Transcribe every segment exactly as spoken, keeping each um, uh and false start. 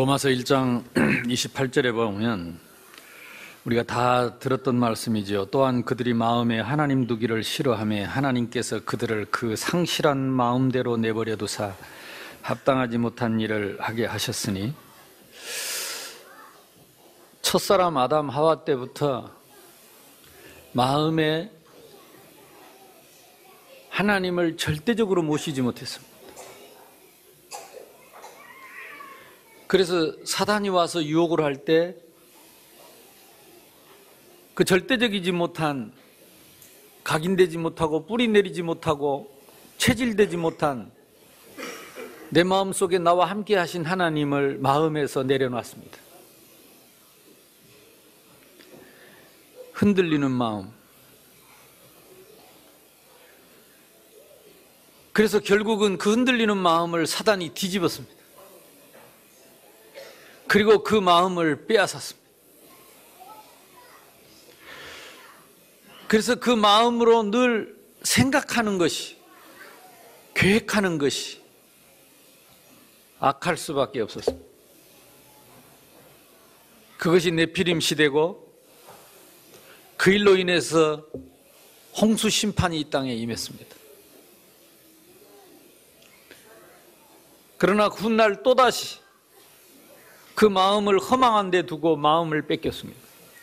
로마서 일 장 이십팔 절에 보면 우리가 다 들었던 말씀이지요. 또한 그들이 마음에 하나님 두기를 싫어하며 하나님께서 그들을 그 상실한 마음대로 내버려 두사 합당하지 못한 일을 하게 하셨으니, 첫사람 아담 하와 때부터 마음에 하나님을 절대적으로 모시지 못했습니다. 그래서 사단이 와서 유혹을 할 때 그 절대적이지 못한, 각인되지 못하고 뿌리 내리지 못하고 체질되지 못한 내 마음속에 나와 함께 하신 하나님을 마음에서 내려놨습니다. 흔들리는 마음. 그래서 결국은 그 흔들리는 마음을 사단이 뒤집었습니다. 그리고 그 마음을 빼앗았습니다. 그래서 그 마음으로 늘 생각하는 것이, 계획하는 것이 악할 수밖에 없었습니다. 그것이 네피림 시대고, 그 일로 인해서 홍수 심판이 이 땅에 임했습니다. 그러나 훗날 또다시 그 마음을 허망한 데 두고 마음을 뺏겼습니다.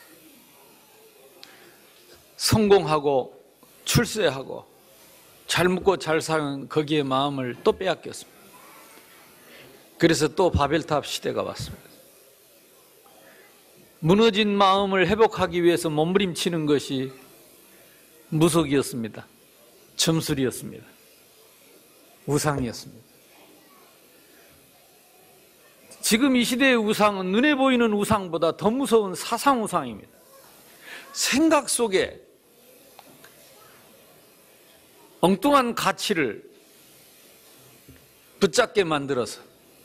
성공하고 출세하고 잘 먹고 잘 사는 거기에 마음을 또 빼앗겼습니다. 그래서 또 바벨탑 시대가 왔습니다. 무너진 마음을 회복하기 위해서 몸부림치는 것이 무속이었습니다. 점술이었습니다. 우상이었습니다. 지금 이 시대의 우상은 눈에 보이는 우상보다 더 무서운 사상 우상입니다. 생각 속에 엉뚱한 가치를 붙잡게 만들어서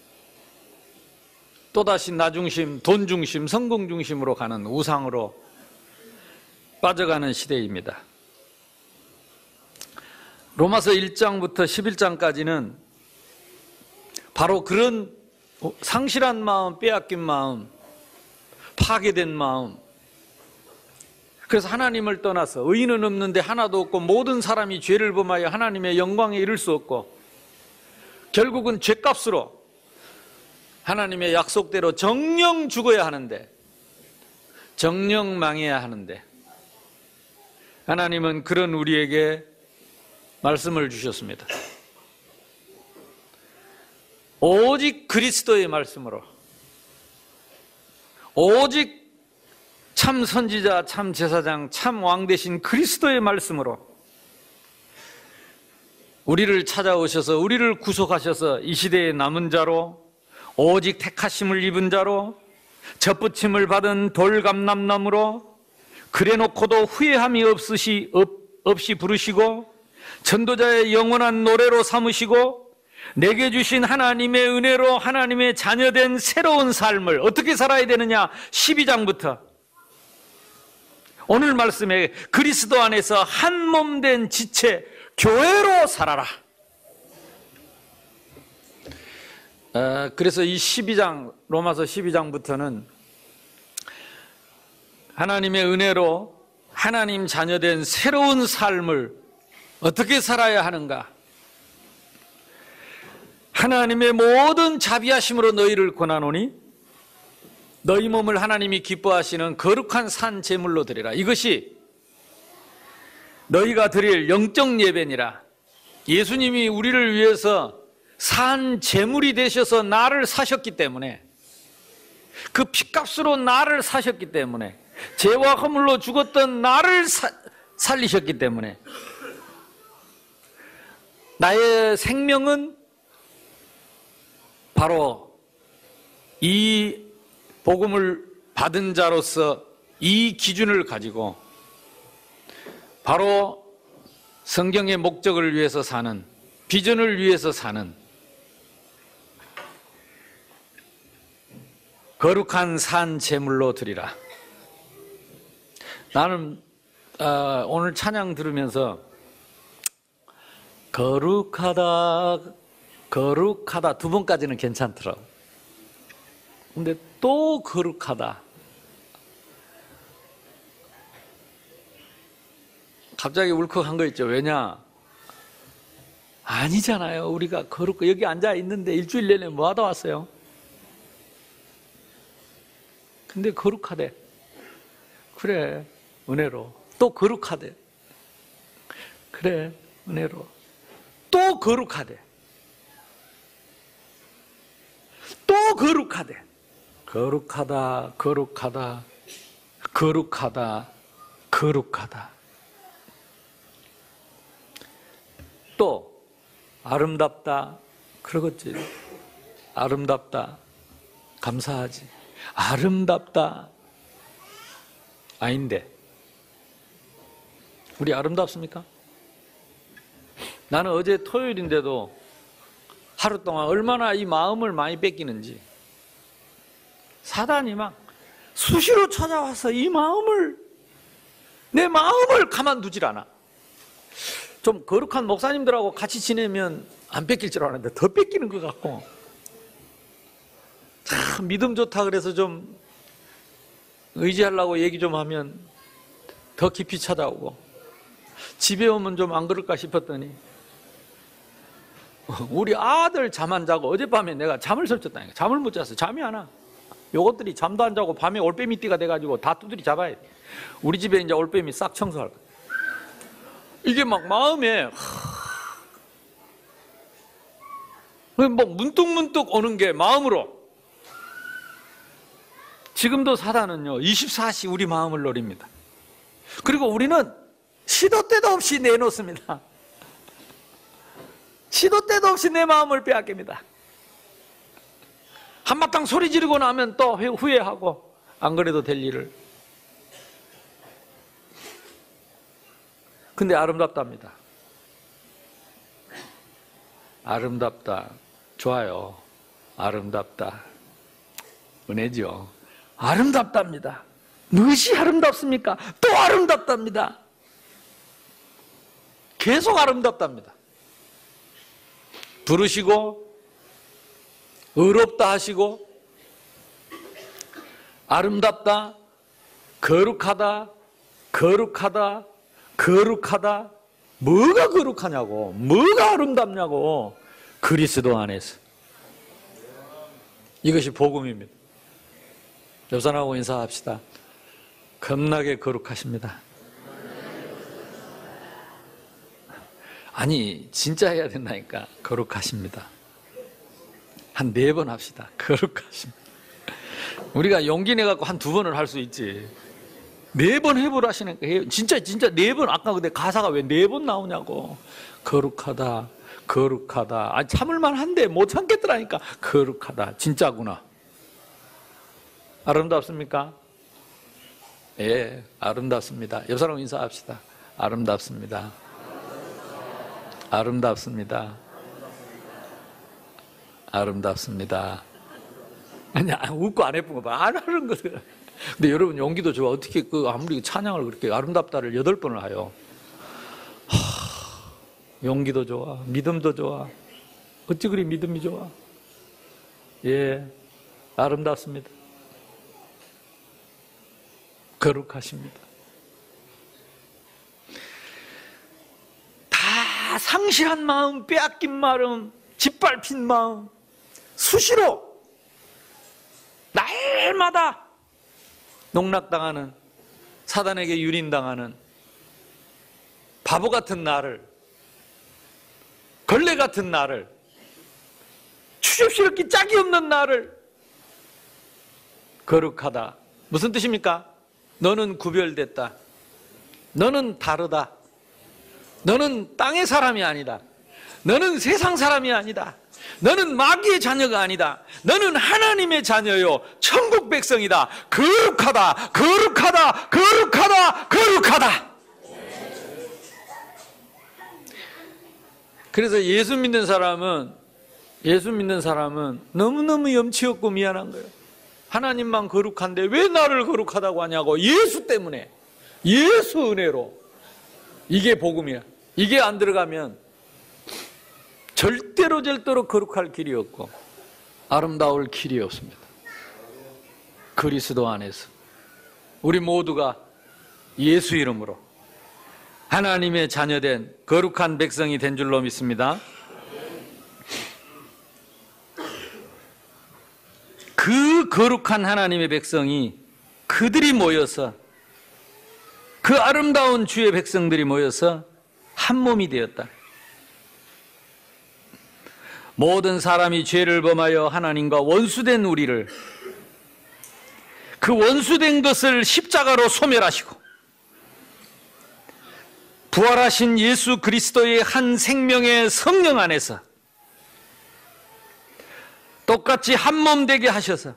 또다시 나중심, 돈중심, 성공중심으로 가는 우상으로 빠져가는 시대입니다. 로마서 일 장부터 십일 장까지는 바로 그런 상실한 마음, 빼앗긴 마음, 파괴된 마음, 그래서 하나님을 떠나서 의인은 없는데 하나도 없고 모든 사람이 죄를 범하여 하나님의 영광에 이를 수 없고 결국은 죄값으로 하나님의 약속대로 정령 죽어야 하는데, 정령 망해야 하는데, 하나님은 그런 우리에게 말씀을 주셨습니다. 오직 그리스도의 말씀으로, 오직 참 선지자, 참 제사장, 참 왕 되신 그리스도의 말씀으로 우리를 찾아오셔서 우리를 구속하셔서 이 시대의 남은 자로, 오직 택하심을 입은 자로, 젖붙임을 받은 돌감람나무로 그래놓고도 후회함이 없으시, 없, 없이 부르시고 전도자의 영원한 노래로 삼으시고 내게 주신 하나님의 은혜로 하나님의 자녀된 새로운 삶을 어떻게 살아야 되느냐, 십이 장부터 오늘 말씀에 그리스도 안에서 한 몸 된 지체 교회로 살아라. 어, 그래서 이 십이 장, 로마서 십이 장부터는 하나님의 은혜로 하나님 자녀된 새로운 삶을 어떻게 살아야 하는가, 하나님의 모든 자비하심으로 너희를 권하노니 너희 몸을 하나님이 기뻐하시는 거룩한 산 제물로 드리라. 이것이 너희가 드릴 영적 예배니라. 예수님이 우리를 위해서 산 제물이 되셔서 나를 사셨기 때문에, 그 핏값으로 나를 사셨기 때문에, 죄와 허물로 죽었던 나를 사, 살리셨기 때문에 나의 생명은 바로 이 복음을 받은 자로서 이 기준을 가지고 바로 성경의 목적을 위해서 사는, 비전을 위해서 사는 거룩한 산 제물로 드리라. 나는 어, 오늘 찬양 들으면서 거룩하다, 거룩하다 두 번까지는 괜찮더라고. 근데 또 거룩하다. 갑자기 울컥한 거 있죠. 왜냐? 아니잖아요. 우리가 거룩, 여기 앉아 있는데 일주일 내내 뭐 하다 왔어요? 근데 거룩하대. 그래, 은혜로. 또 거룩하대. 그래, 은혜로. 또 거룩하대. 또 거룩하대. 거룩하다, 거룩하다, 거룩하다, 거룩하다. 또 아름답다. 그러겠지. 아름답다. 감사하지. 아름답다. 아닌데. 우리 아름답습니까? 나는 어제 토요일인데도 하루 동안 얼마나 이 마음을 많이 뺏기는지. 사단이 막 수시로 찾아와서 이 마음을, 내 마음을 가만두질 않아. 좀 거룩한 목사님들하고 같이 지내면 안 뺏길 줄 알았는데 더 뺏기는 것 같고, 참 믿음 좋다 그래서 좀 의지하려고 얘기 좀 하면 더 깊이 찾아오고, 집에 오면 좀 안 그럴까 싶었더니 우리 아들 잠 안 자고 어젯밤에 내가 잠을 설쳤다니까. 잠을 못 잤어. 잠이 안 와. 요것들이 잠도 안 자고 밤에 올빼미 띠가 돼가지고 다 두드리 잡아야 돼. 우리 집에 이제 올빼미 싹 청소할 거야. 이게 막 마음에 뭐 문득문득 오는 게 마음으로. 지금도 사단은요 이십사 시 우리 마음을 노립니다. 그리고 우리는 시도 때도 없이 내놓습니다. 시도 때도 없이 내 마음을 빼앗깁니다. 한바탕 소리 지르고 나면 또 후회하고, 안 그래도 될 일을. 근데 아름답답니다. 아름답다. 좋아요. 아름답다. 은혜죠. 아름답답니다. 무엇이 아름답습니까? 또 아름답답니다. 계속 아름답답니다. 부르시고 의롭다 하시고 아름답다, 거룩하다, 거룩하다, 거룩하다. 뭐가 거룩하냐고, 뭐가 아름답냐고. 그리스도 안에서. 이것이 복음입니다. 여산하고 인사합시다. 겁나게 거룩하십니다. 아니 진짜 해야 된다니까. 거룩하십니다. 한 네 번 합시다. 거룩하십니다. 우리가 용기 내갖고 한 두 번을 할 수 있지. 네 번 해보라시니까 해요. 진짜 진짜 네 번. 아까 근데 가사가 왜 네 번 나오냐고. 거룩하다, 거룩하다. 아 참을만 한데 못 참겠더라니까. 거룩하다. 진짜구나. 아름답습니까? 예, 아름답습니다. 옆 사람 인사합시다. 아름답습니다. 아름답습니다. 아름답습니다. 아니, 웃고 안 예쁜 거 봐. 안 하는 거들. 근데 여러분 용기도 좋아. 어떻게 그 아무리 찬양을 그렇게 아름답다를 여덟 번을 하요. 하, 용기도 좋아. 믿음도 좋아. 어찌 그리 믿음이 좋아. 예, 아름답습니다. 거룩하십니다. 다 상실한 마음, 빼앗긴 마음, 짓밟힌 마음, 수시로 날마다 농락당하는, 사단에게 유린당하는 바보 같은 나를, 걸레 같은 나를, 추접스럽기 짝이 없는 나를 거룩하다. 무슨 뜻입니까? 너는 구별됐다. 너는 다르다. 너는 땅의 사람이 아니다. 너는 세상 사람이 아니다. 너는 마귀의 자녀가 아니다. 너는 하나님의 자녀요. 천국 백성이다. 거룩하다. 거룩하다. 거룩하다. 거룩하다. 그래서 예수 믿는 사람은 예수 믿는 사람은 너무너무 염치 없고 미안한 거예요. 하나님만 거룩한데 왜 나를 거룩하다고 하냐고. 예수 때문에. 예수 은혜로. 이게 복음이야. 이게 안 들어가면 절대로 절대로 거룩할 길이 없고 아름다울 길이 없습니다. 그리스도 안에서 우리 모두가 예수 이름으로 하나님의 자녀된 거룩한 백성이 된 줄로 믿습니다. 그 거룩한 하나님의 백성이 그들이 모여서 그 아름다운 주의 백성들이 모여서 한 몸이 되었다. 모든 사람이 죄를 범하여 하나님과 원수된 우리를 그 원수된 것을 십자가로 소멸하시고 부활하신 예수 그리스도의 한 생명의 성령 안에서 똑같이 한 몸 되게 하셔서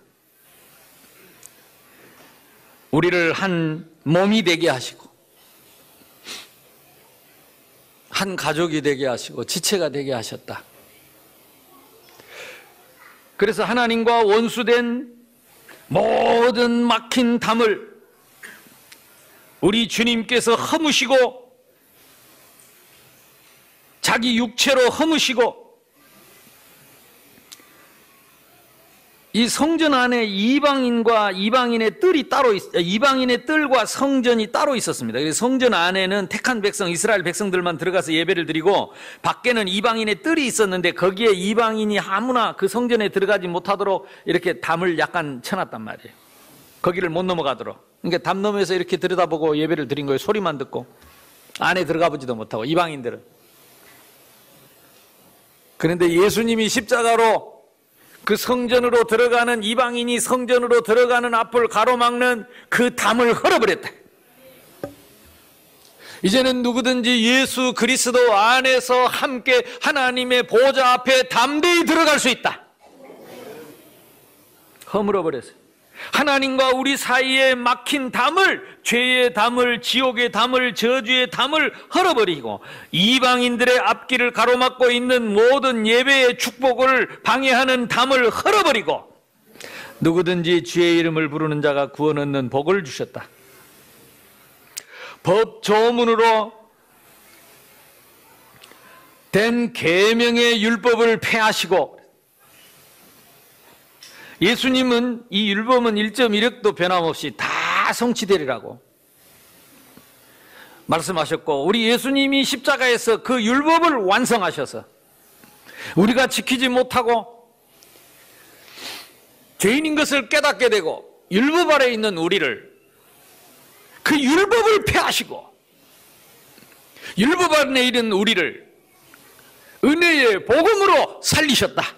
우리를 한 몸이 되게 하시고 한 가족이 되게 하시고 지체가 되게 하셨다. 그래서 하나님과 원수된 모든 막힌 담을 우리 주님께서 허무시고 자기 육체로 허무시고 이 성전 안에 이방인과 이방인의 뜰이 따로 있, 이방인의 뜰과 성전이 따로 있었습니다. 그래서 성전 안에는 택한 백성, 이스라엘 백성들만 들어가서 예배를 드리고 밖에는 이방인의 뜰이 있었는데 거기에 이방인이 아무나 그 성전에 들어가지 못하도록 이렇게 담을 약간 쳐놨단 말이에요. 거기를 못 넘어가도록. 그러니까 담 너머에서 이렇게 들여다보고 예배를 드린 거예요. 소리만 듣고 안에 들어가 보지도 못하고 이방인들은. 그런데 예수님이 십자가로 그 성전으로 들어가는 이방인이 성전으로 들어가는 앞을 가로막는 그 담을 헐어버렸다. 이제는 누구든지 예수 그리스도 안에서 함께 하나님의 보좌 앞에 담대히 들어갈 수 있다. 허물어 버렸어요. 하나님과 우리 사이에 막힌 담을, 죄의 담을, 지옥의 담을, 저주의 담을 헐어버리고 이방인들의 앞길을 가로막고 있는 모든 예배의 축복을 방해하는 담을 헐어버리고 누구든지 주의 이름을 부르는 자가 구원 얻는 복을 주셨다. 법 조문으로 된 계명의 율법을 폐하시고 예수님은 이 율법은 일 점 일 획도 변함없이 다 성취되리라고 말씀하셨고 우리 예수님이 십자가에서 그 율법을 완성하셔서 우리가 지키지 못하고 죄인인 것을 깨닫게 되고 율법 아래 있는 우리를 그 율법을 폐하시고 율법 안에 있는 우리를 은혜의 복음으로 살리셨다.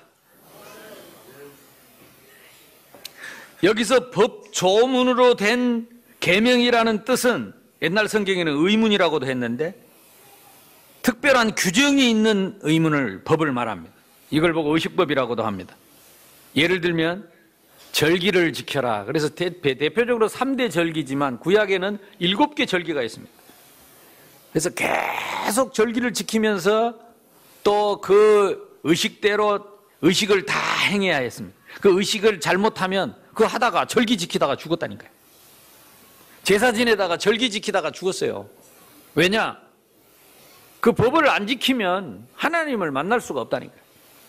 여기서 법 조문으로 된 계명이라는 뜻은 옛날 성경에는 의문이라고도 했는데 특별한 규정이 있는 의문을 법을 말합니다. 이걸 보고 의식법이라고도 합니다. 예를 들면 절기를 지켜라. 그래서 대, 대표적으로 삼 대 절기지만 구약에는 일곱 개 절기가 있습니다. 그래서 계속 절기를 지키면서 또 그 의식대로 의식을 다 행해야 했습니다. 그 의식을 잘못하면 그거 하다가 절기 지키다가 죽었다니까요. 제사 지내다가 절기 지키다가 죽었어요. 왜냐? 그 법을 안 지키면 하나님을 만날 수가 없다니까요.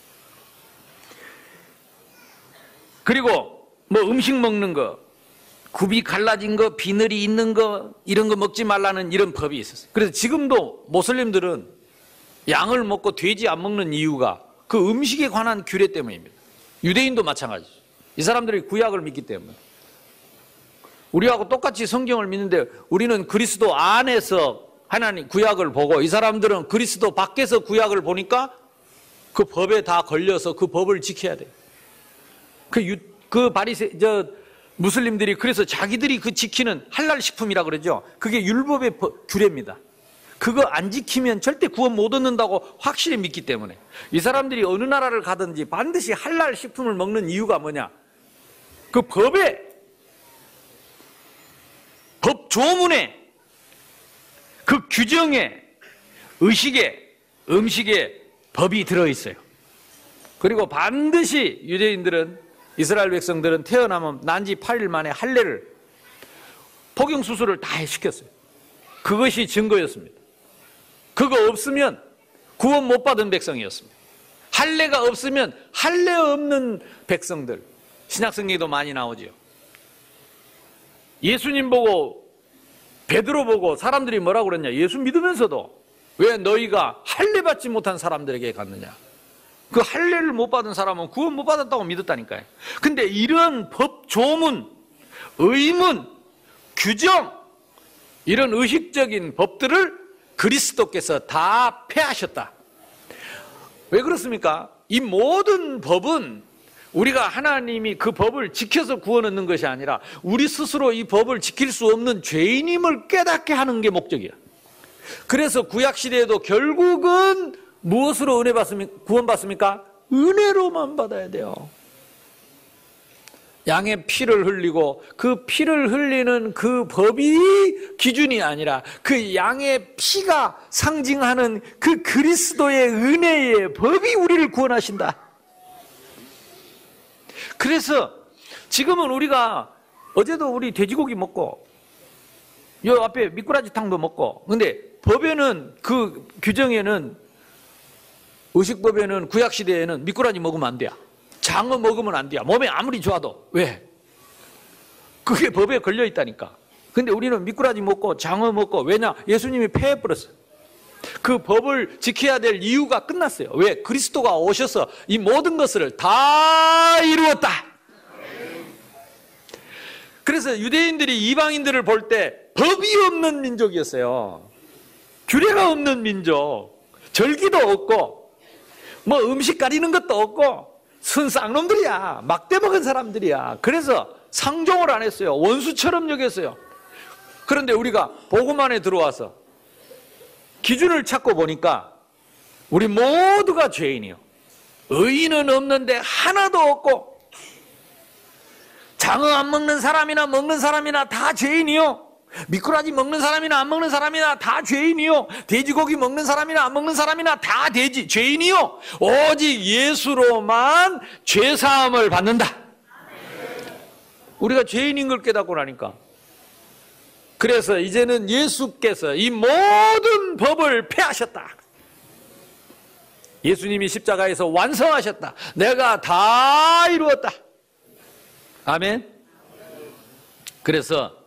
그리고 뭐 음식 먹는 거, 굽이 갈라진 거, 비늘이 있는 거 이런 거 먹지 말라는 이런 법이 있었어요. 그래서 지금도 모슬림들은 양을 먹고 돼지 안 먹는 이유가 그 음식에 관한 규례 때문입니다. 유대인도 마찬가지죠. 이 사람들이 구약을 믿기 때문에. 우리하고 똑같이 성경을 믿는데 우리는 그리스도 안에서 하나님 구약을 보고 이 사람들은 그리스도 밖에서 구약을 보니까 그 법에 다 걸려서 그 법을 지켜야 돼요. 그, 유, 그 바리새, 저, 무슬림들이 그래서 자기들이 그 지키는 할랄 식품이라 그러죠. 그게 율법의 법, 규례입니다. 그거 안 지키면 절대 구원 못 얻는다고 확실히 믿기 때문에 이 사람들이 어느 나라를 가든지 반드시 할랄 식품을 먹는 이유가 뭐냐? 그 법에, 법 조문에, 그 규정에, 의식에, 음식에 법이 들어있어요. 그리고 반드시 유대인들은, 이스라엘 백성들은 태어나면 난 지 팔 일 만에 할례를, 포경수술을 다 시켰어요. 그것이 증거였습니다. 그거 없으면 구원 못 받은 백성이었습니다. 할례가 없으면 할례 없는 백성들, 신약성경에도 많이 나오죠. 예수님 보고 베드로 보고 사람들이 뭐라고 그랬냐? 예수 믿으면서도 왜 너희가 할례 받지 못한 사람들에게 갔느냐? 그 할례를 못 받은 사람은 구원 못 받았다고 믿었다니까요. 근데 이런 법 조문, 의문, 규정, 이런 의식적인 법들을 그리스도께서 다 폐하셨다. 왜 그렇습니까? 이 모든 법은 우리가 하나님이 그 법을 지켜서 구원 얻는 것이 아니라 우리 스스로 이 법을 지킬 수 없는 죄인임을 깨닫게 하는 게 목적이야. 그래서 구약시대에도 결국은 무엇으로 은혜 받습니까? 구원 받습니까? 은혜로만 받아야 돼요. 양의 피를 흘리고 그 피를 흘리는 그 법이 기준이 아니라 그 양의 피가 상징하는 그 그리스도의 은혜의 법이 우리를 구원하신다. 그래서 지금은 우리가 어제도 우리 돼지고기 먹고 요 앞에 미꾸라지탕도 먹고, 근데 법에는 그 규정에는, 의식법에는 구약시대에는 미꾸라지 먹으면 안 돼요. 장어 먹으면 안 돼요. 몸에 아무리 좋아도. 왜? 그게 법에 걸려 있다니까. 근데 우리는 미꾸라지 먹고 장어 먹고, 왜냐? 예수님이 폐해버렸어요. 그 법을 지켜야 될 이유가 끝났어요. 왜? 그리스도가 오셔서 이 모든 것을 다 이루었다. 그래서 유대인들이 이방인들을 볼 때 법이 없는 민족이었어요. 규례가 없는 민족. 절기도 없고 뭐 음식 가리는 것도 없고 순 쌍놈들이야. 막대 먹은 사람들이야. 그래서 상종을 안 했어요. 원수처럼 여겼어요. 그런데 우리가 복음 안에 들어와서 기준을 찾고 보니까 우리 모두가 죄인이요. 의인은 없는데 하나도 없고, 장어 안 먹는 사람이나 먹는 사람이나 다 죄인이요. 미꾸라지 먹는 사람이나 안 먹는 사람이나 다 죄인이요. 돼지고기 먹는 사람이나 안 먹는 사람이나 다 돼지 죄인이요. 오직 예수로만 죄사함을 받는다. 우리가 죄인인 걸 깨닫고 나니까, 그래서 이제는 예수께서 이 모든 법을 폐하셨다. 예수님이 십자가에서 완성하셨다. 내가 다 이루었다. 아멘. 그래서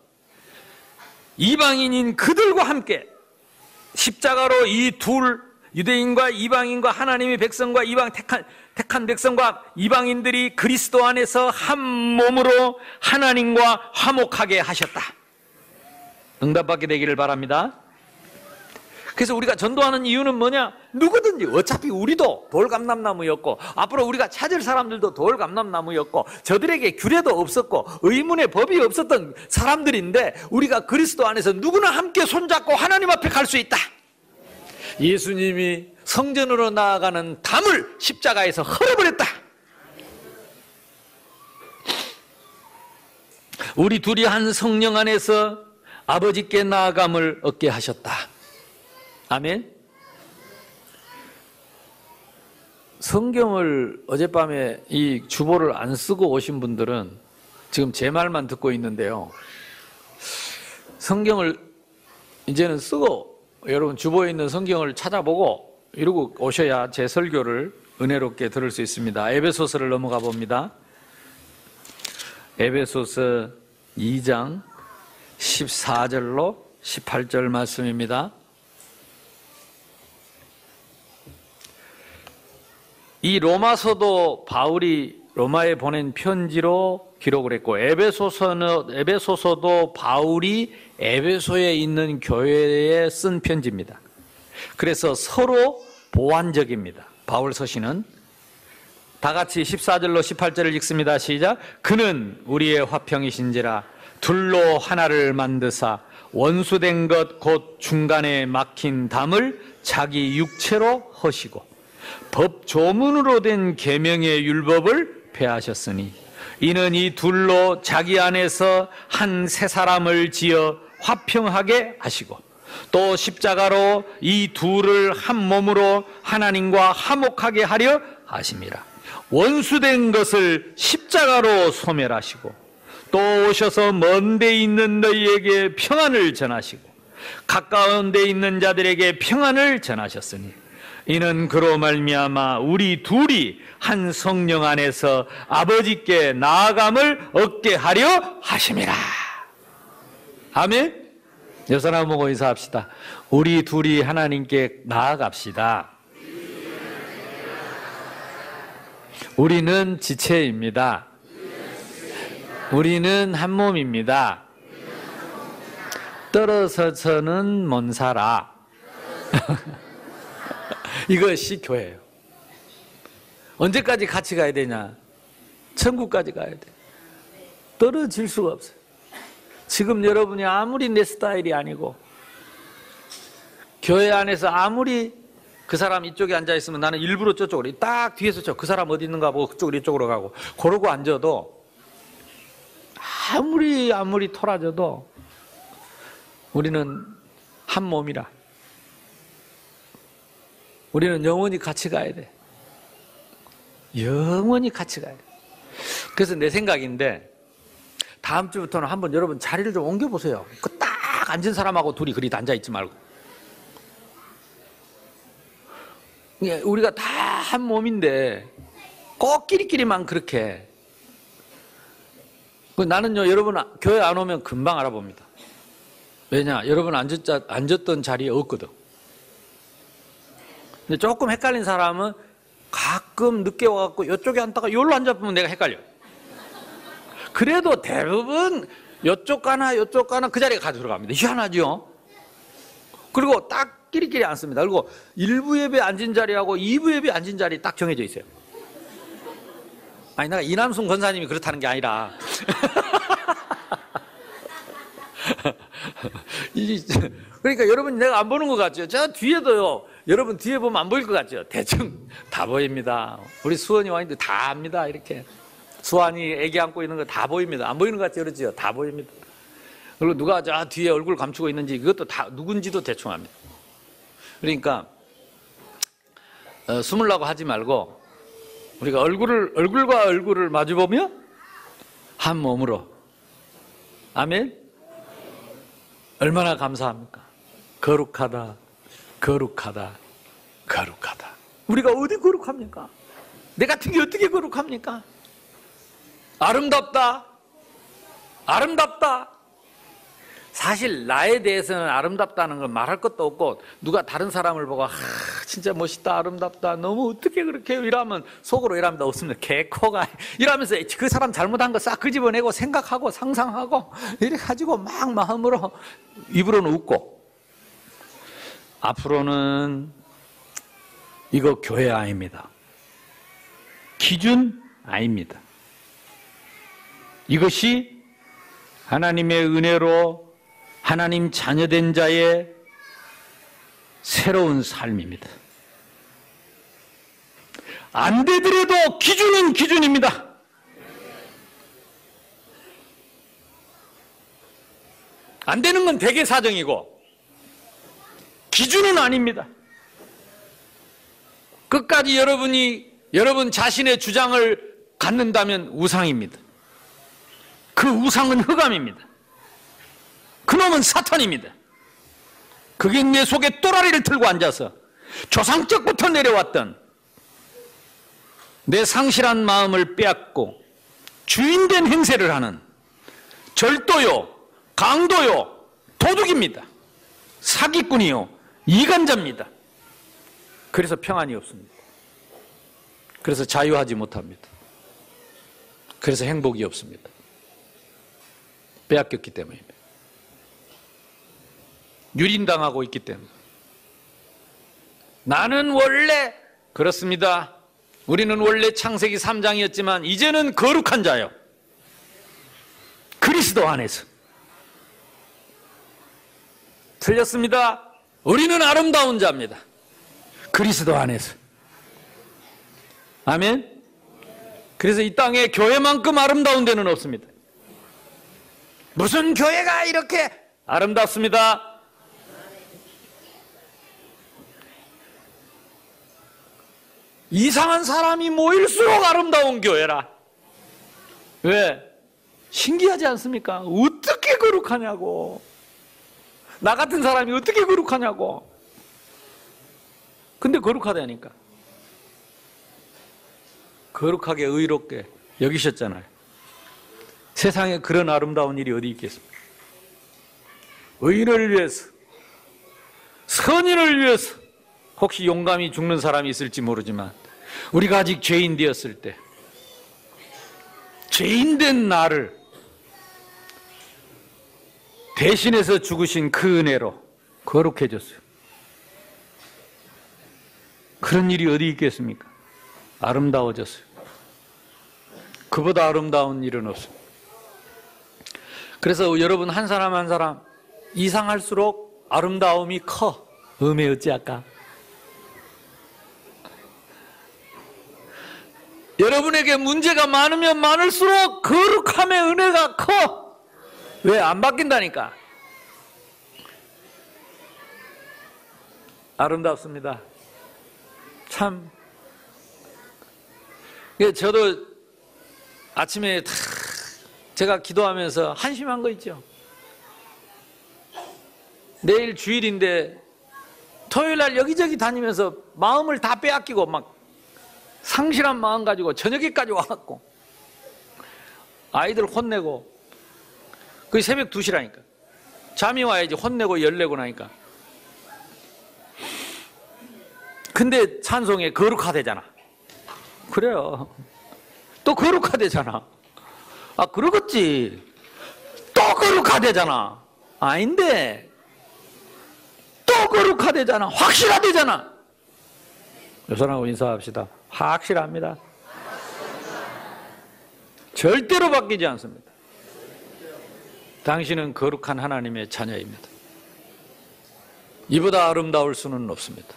이방인인 그들과 함께 십자가로 이 둘, 유대인과 이방인과 하나님의 백성과 이방 택한, 택한 백성과 이방인들이 그리스도 안에서 한 몸으로 하나님과 화목하게 하셨다. 응답받게 되기를 바랍니다. 그래서 우리가 전도하는 이유는 뭐냐? 누구든지, 어차피 우리도 돌감람나무였고 앞으로 우리가 찾을 사람들도 돌감람나무였고 저들에게 규례도 없었고 의문의 법이 없었던 사람들인데, 우리가 그리스도 안에서 누구나 함께 손잡고 하나님 앞에 갈 수 있다. 예수님이 성전으로 나아가는 담을 십자가에서 헐어버렸다. 우리 둘이 한 성령 안에서 아버지께 나아감을 얻게 하셨다. 아멘. 성경을 어젯밤에 이 주보를 안 쓰고 오신 분들은 지금 제 말만 듣고 있는데요, 성경을 이제는 쓰고 여러분 주보에 있는 성경을 찾아보고 이러고 오셔야 제 설교를 은혜롭게 들을 수 있습니다. 에베소서를 넘어가 봅니다. 에베소서 이 장 십사 절로 십팔 절 말씀입니다. 이 로마서도 바울이 로마에 보낸 편지로 기록을 했고, 에베소서는, 에베소서도 바울이 에베소에 있는 교회에 쓴 편지입니다. 그래서 서로 보완적입니다. 바울 서신은. 다 같이 십사 절로 십팔 절을 읽습니다. 시작. 그는 우리의 화평이신지라 둘로 하나를 만드사 원수된 것 곧 중간에 막힌 담을 자기 육체로 허시고 법 조문으로 된 계명의 율법을 폐하셨으니 이는 이 둘로 자기 안에서 한 새 사람을 지어 화평하게 하시고 또 십자가로 이 둘을 한 몸으로 하나님과 화목하게 하려 하심이라. 원수된 것을 십자가로 소멸하시고 또 오셔서 먼 데 있는 너희에게 평안을 전하시고 가까운 데 있는 자들에게 평안을 전하셨으니 이는 그로 말미암아 우리 둘이 한 성령 안에서 아버지께 나아감을 얻게 하려 하심이라. 아멘? 옆 사람 보고 인사합시다. 우리 둘이 하나님께 나아갑시다. 우리는 지체입니다. 우리는 한 몸입니다. 떨어져서는 못 살아. 이것이 교회예요. 언제까지 같이 가야 되냐? 천국까지 가야 돼. 떨어질 수가 없어요. 지금 여러분이 아무리 내 스타일이 아니고 교회 안에서 아무리 그 사람 이쪽에 앉아있으면 나는 일부러 저쪽으로 딱 뒤에서 저 그 사람 어디 있는가 보고 그쪽으로 이쪽으로 가고 그러고 앉아도 아무리 아무리 토라져도 우리는 한 몸이라. 우리는 영원히 같이 가야 돼. 영원히 같이 가야 돼. 그래서 내 생각인데 다음 주부터는 한번 여러분 자리를 좀 옮겨보세요. 그 딱 앉은 사람하고 둘이 그리 앉아있지 말고. 우리가 다 한 몸인데 꼭 끼리끼리만 그렇게. 나는요, 여러분 교회 안 오면 금방 알아봅니다. 왜냐? 여러분 앉았, 앉았던 자리에 없거든. 근데 조금 헷갈린 사람은 가끔 늦게 와갖고 이쪽에 앉다가 이걸로 앉아보면 내가 헷갈려. 그래도 대부분 이쪽 가나 이쪽 가나 그 자리에 가져 들어갑니다. 희한하죠? 그리고 딱 끼리끼리 앉습니다. 그리고 일 부 예배 앉은 자리하고 이 부 예배 앉은 자리 딱 정해져 있어요. 아니, 내가 이남순 권사님이 그렇다는 게 아니라. 그러니까 여러분 내가 안 보는 것 같죠? 저 뒤에도요, 여러분 뒤에 보면 안 보일 것 같죠? 대충 다 보입니다. 우리 수원이 와 있는데 다 압니다. 이렇게. 수환이 애기 안고 있는 거 다 보입니다. 안 보이는 것 같죠? 그렇죠? 다 보입니다. 그리고 누가 저 뒤에 얼굴 감추고 있는지 그것도 다 누군지도 대충 압니다. 그러니까 어, 숨으려고 하지 말고 우리가 얼굴을 얼굴과 얼굴을 마주보며 한 몸으로. 아멘. 얼마나 감사합니까? 거룩하다, 거룩하다, 거룩하다. 우리가 어디 거룩합니까? 내 같은 게 어떻게 거룩합니까? 아름답다, 아름답다. 사실 나에 대해서는 아름답다는 걸 말할 것도 없고, 누가 다른 사람을 보고 아, 진짜 멋있다, 아름답다, 너무 어떻게 그렇게 해요? 이러면 속으로 이랍니다. 없으면 개코가 이러면서 그 사람 잘못한 거 싹 끄집어내고 생각하고 상상하고 이래 가지고 막 마음으로, 입으로는 웃고. 앞으로는 이거 교회 아닙니다. 기준 아닙니다. 이것이 하나님의 은혜로 하나님 자녀된 자의 새로운 삶입니다. 안 되더라도 기준은 기준입니다. 안 되는 건 대개 사정이고 기준은 아닙니다. 끝까지 여러분이 여러분 자신의 주장을 갖는다면 우상입니다. 그 우상은 흑암입니다. 그놈은 사탄입니다. 그게 내 속에 또라리를 틀고 앉아서 조상적부터 내려왔던 내 상실한 마음을 빼앗고 주인된 행세를 하는 절도요, 강도요, 도둑입니다. 사기꾼이요, 이간자입니다. 그래서 평안이 없습니다. 그래서 자유하지 못합니다. 그래서 행복이 없습니다. 빼앗겼기 때문입니다. 유린당하고 있기 때문에. 나는 원래 그렇습니다. 우리는 원래 창세기 삼 장이었지만 이제는 거룩한 자요. 그리스도 안에서. 틀렸습니다. 우리는 아름다운 자입니다. 그리스도 안에서. 아멘. 그래서 이 땅에 교회만큼 아름다운 데는 없습니다. 무슨 교회가 이렇게 아름답습니다. 이상한 사람이 모일수록 아름다운 교회라. 왜? 신기하지 않습니까? 어떻게 거룩하냐고. 나 같은 사람이 어떻게 거룩하냐고. 근데 거룩하다니까. 거룩하게 의롭게 여기셨잖아요. 세상에 그런 아름다운 일이 어디 있겠습니까? 의인을 위해서, 선인을 위해서. 혹시 용감히 죽는 사람이 있을지 모르지만 우리가 아직 죄인 되었을 때, 죄인 된 나를 대신해서 죽으신 그 은혜로 거룩해졌어요. 그런 일이 어디 있겠습니까? 아름다워졌어요. 그보다 아름다운 일은 없습니다. 그래서 여러분 한 사람 한 사람 이상할수록 아름다움이 커. 음에 어찌할까? 여러분에게 문제가 많으면 많을수록 거룩함의 은혜가 커. 왜? 안 바뀐다니까. 아름답습니다. 참. 저도 아침에 다 제가 기도하면서 한심한 거 있죠. 내일 주일인데 토요일 날 여기저기 다니면서 마음을 다 빼앗기고 막 상실한 마음 가지고 저녁에까지 와갖고 아이들 혼내고, 그게 새벽 두 시라니까. 잠이 와야지 혼내고 열내고 나니까. 근데 찬송에 거룩하대잖아. 그래요. 또 거룩하대잖아. 아, 그러겠지. 또 거룩하대잖아. 아닌데. 또 거룩하대잖아. 확실하대잖아. 여러분하고 인사합시다. 확실합니다. 절대로 바뀌지 않습니다. 당신은 거룩한 하나님의 자녀입니다. 이보다 아름다울 수는 없습니다.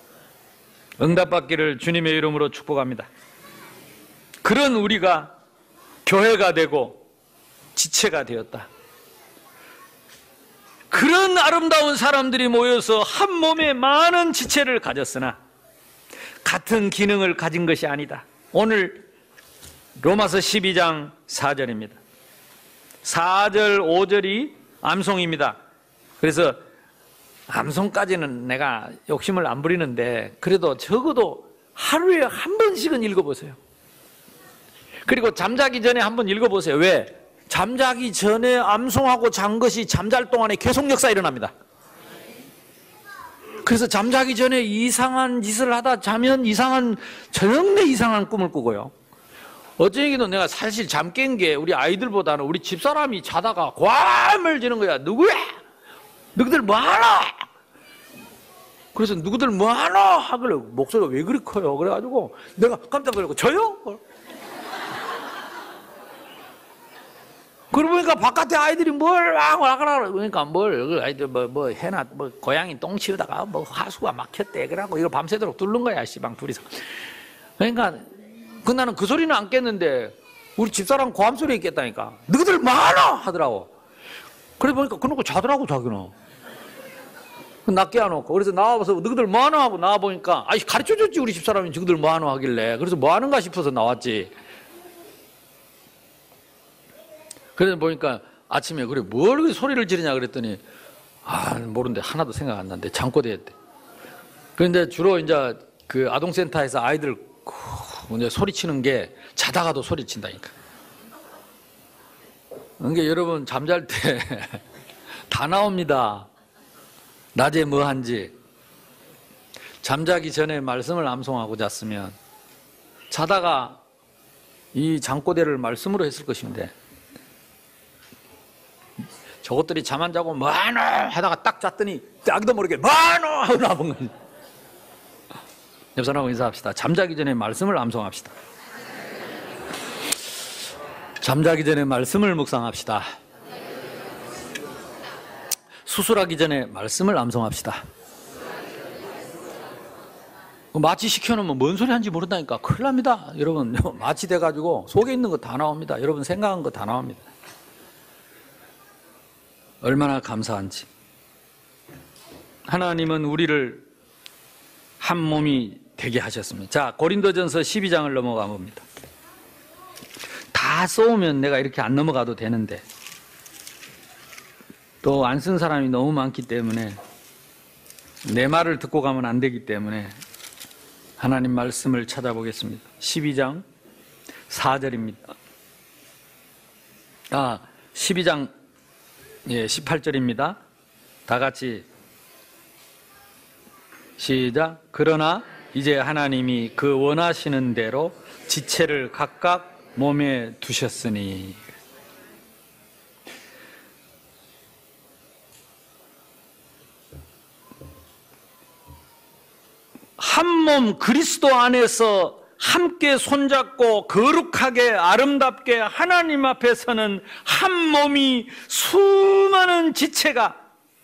응답받기를 주님의 이름으로 축복합니다. 그런 우리가 교회가 되고 지체가 되었다. 그런 아름다운 사람들이 모여서 한 몸에 많은 지체를 가졌으나 같은 기능을 가진 것이 아니다. 오늘 로마서 십이 장 사 절입니다. 사 절, 오 절이 암송입니다. 그래서 암송까지는 내가 욕심을 안 부리는데 그래도 적어도 하루에 한 번씩은 읽어보세요. 그리고 잠자기 전에 한번 읽어보세요. 왜? 잠자기 전에 암송하고 잔 것이 잠잘 동안에 계속 역사 일어납니다. 그래서 잠자기 전에 이상한 짓을 하다 자면 이상한, 저녁 내 이상한 꿈을 꾸고요. 어쩐 얘기는 내가 사실 잠 깬 게 우리 아이들보다는 우리 집사람이 자다가 과음을 지는 거야. 누구야? 너희들 뭐하노? 그래서 누구들 뭐하노? 하길래 목소리가 왜 그리 커요? 그래가지고 내가 깜짝 놀라고 저요? 그러고 보니까 바깥에 아이들이 뭘 막 와가라 그러니까 뭘 아이들 뭐, 뭐 해나 뭐 고양이 똥 치우다가 뭐 하수가 막혔대 그러고 이걸 밤새도록 뚫는 거야 씨방 둘이서. 그러니까 그 나는 그 소리는 안 깼는데 우리 집사람 고함 소리 있겠다니까. 너희들 뭐하노? 하더라고. 그래 보니까 그놓고 자더라고 자기는. 낮게 해놓고. 그래서 나와서 너희들 뭐하노? 하고 나와보니까 아이 가르쳐줬지 우리 집사람이 저희들 뭐하노 하길래. 그래서 뭐하는가 싶어서 나왔지. 그래서 보니까 아침에 그래 뭘 그렇게 소리를 지르냐 그랬더니 아 모르는데 하나도 생각 안 나는데 잠꼬대였대. 그런데 주로 이제 그 아동센터에서 아이들 이제 소리치는 게 자다가도 소리친다니까. 그러니까 여러분 잠잘 때 다 나옵니다. 낮에 뭐 한지. 잠자기 전에 말씀을 암송하고 잤으면 자다가 이 잠꼬대를 말씀으로 했을 것인데 저것들이 잠 안 자고 뭐하노 하다가 딱 잤더니 자기도 모르게 뭐하노 하고 나본 거지. 옆 사람하고 인사합시다. 잠자기 전에 말씀을 암송합시다. 잠자기 전에 말씀을 묵상합시다. 수술하기 전에 말씀을 암송합시다. 마취 시켜놓으면 뭔 소리 하는지 모른다니까 큰일 납니다. 여러분 마취 돼가지고 속에 있는 거 다 나옵니다. 여러분 생각한 거 다 나옵니다. 얼마나 감사한지. 하나님은 우리를 한 몸이 되게 하셨습니다. 자, 고린도전서 십이 장을 넘어가 봅니다. 다 써오면 내가 이렇게 안 넘어가도 되는데 또 안 쓴 사람이 너무 많기 때문에 내 말을 듣고 가면 안 되기 때문에 하나님 말씀을 찾아보겠습니다. 십이 장 사 절입니다. 아, 십이 장 예, 십팔 절입니다. 다 같이 시작. 그러나 이제 하나님이 그 원하시는 대로 지체를 각각 몸에 두셨으니. 한 몸 그리스도 안에서 함께 손잡고 거룩하게 아름답게 하나님 앞에 서는 한 몸이 수많은 지체가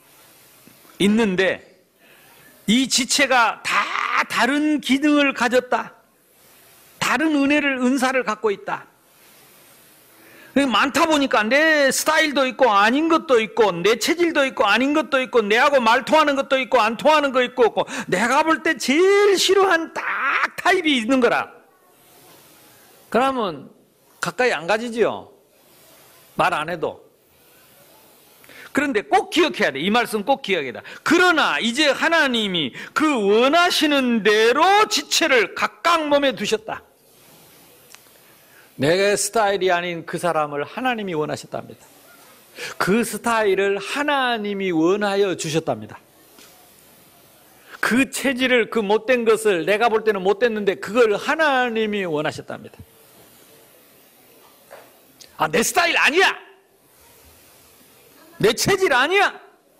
있는데 이 지체가 다 다른 기능을 가졌다. 다른 은혜를, 은사를 갖고 있다. 많다 보니까 내 스타일도 있고 아닌 것도 있고 내 체질도 있고 아닌 것도 있고 내하고 말 통하는 것도 있고 안 통하는 거 있고 없고 내가 볼 때 제일 싫어한 딱 타입이 있는 거라. 그러면 가까이 안 가지지요. 말 안 해도. 그런데 꼭 기억해야 돼. 이 말씀 꼭 기억해야 돼. 그러나 이제 하나님이 그 원하시는 대로 지체를 각각 몸에 두셨다. 내 스타일이 아닌 그 사람을 하나님이 원하셨답니다. 그 스타일을 하나님이 원하여 주셨답니다. 그 체질을, 그 못된 것을 내가 볼 때는 못됐는데 그걸 하나님이 원하셨답니다. 아, 내 스타일 아니야. 내 체질 아니야.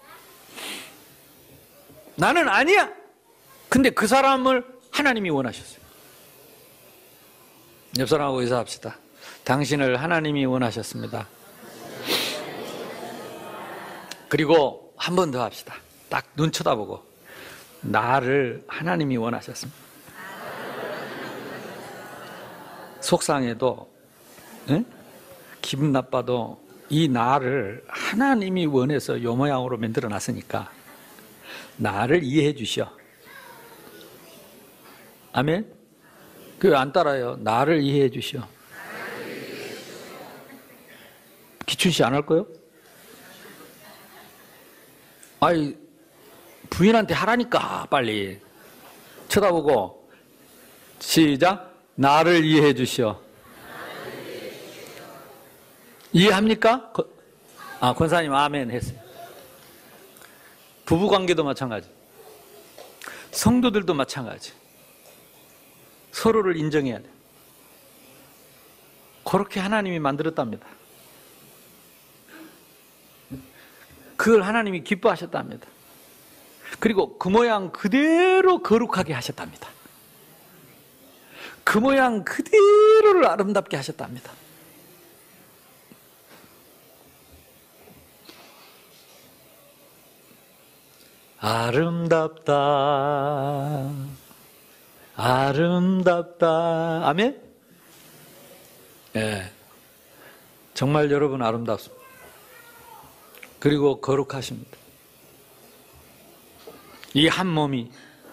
나는 아니야. 근데 그 사람을 하나님이 원하셨어요. 옆 사람하고 인사합시다. 당신을 하나님이 원하셨습니다. 그리고 한 번 더 합시다. 딱 눈 쳐다보고 나를 하나님이 원하셨습니다. 속상해도 에? 기분 나빠도 이 나를 하나님이 원해서 요 모양으로 만들어 놨으니까 나를 이해해 주시오. 아멘? 그 왜 안 따라요? 나를 이해해 주시오. 기춘 씨 안 할 거요? 아이, 부인한테 하라니까 빨리. 쳐다보고 시작. 나를 이해해 주시오. 이해합니까? 아, 권사님 아멘 했어요. 부부관계도 마찬가지. 성도들도 마찬가지. 서로를 인정해야 돼. 그렇게 하나님이 만들었답니다. 그걸 하나님이 기뻐하셨답니다. 그리고 그 모양 그대로 거룩하게 하셨답니다. 그 모양 그대로를 아름답게 하셨답니다. 아름답다. 아름답다. 아멘? 예. 네. 정말 여러분 아름답습니다. 그리고 거룩하십니다. 이 한 몸이.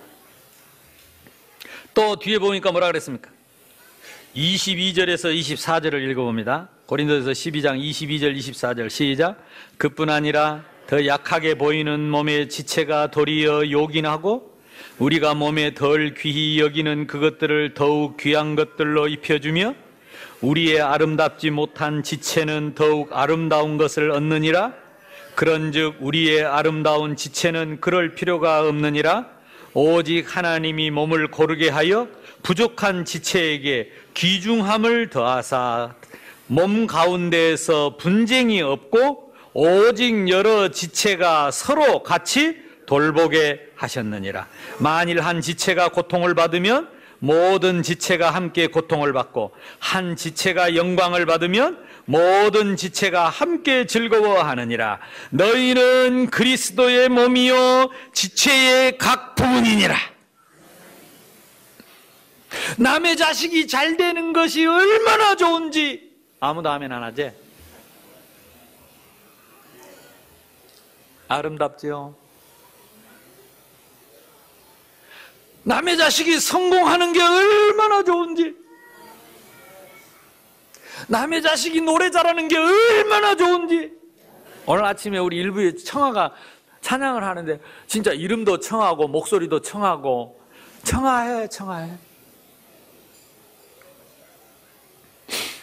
또 뒤에 보니까 뭐라 그랬습니까? 이십이 절에서 이십사 절을 읽어봅니다. 고린도전서 십이 장 이십이 절 이십사 절 시작. 그뿐 아니라 더 약하게 보이는 몸의 지체가 도리어 요긴하고 우리가 몸에 덜 귀히 여기는 그것들을 더욱 귀한 것들로 입혀주며 우리의 아름답지 못한 지체는 더욱 아름다운 것을 얻느니라. 그런즉 우리의 아름다운 지체는 그럴 필요가 없느니라. 오직 하나님이 몸을 고르게 하여 부족한 지체에게 귀중함을 더하사 몸 가운데에서 분쟁이 없고 오직 여러 지체가 서로 같이 돌보게 하셨느니라. 만일 한 지체가 고통을 받으면 모든 지체가 함께 고통을 받고 한 지체가 영광을 받으면 모든 지체가 함께 즐거워하느니라. 너희는 그리스도의 몸이요 지체의 각 부분이니라. 남의 자식이 잘 되는 것이 얼마나 좋은지 아무도 아멘 안 하지? 아름답지요? 남의 자식이 성공하는 게 얼마나 좋은지, 남의 자식이 노래 잘하는 게 얼마나 좋은지. 오늘 아침에 우리 일부에 청아가 찬양을 하는데 진짜 이름도 청아고 목소리도 청아고 청아해 청아해.